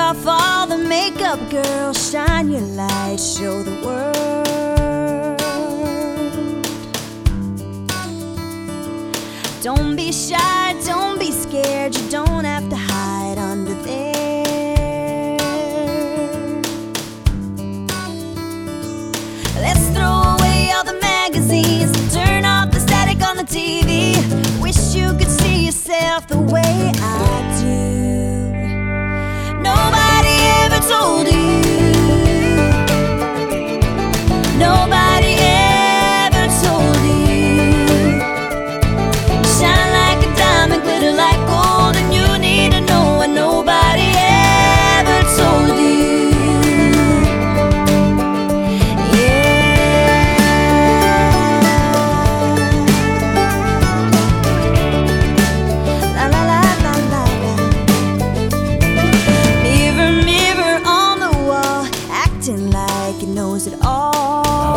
off all the makeup, girl. Shine your light, show the world. Don't be shy, don't be scared. You don't have to hide under there. Let's throw away all the magazines, turn off the static on the TV. Wish you could see yourself the way I do. Nobody ever told you. Nobody ever told you. You shine like a diamond, glitter like gold, and you need to know what nobody ever told you. Like it knows it all.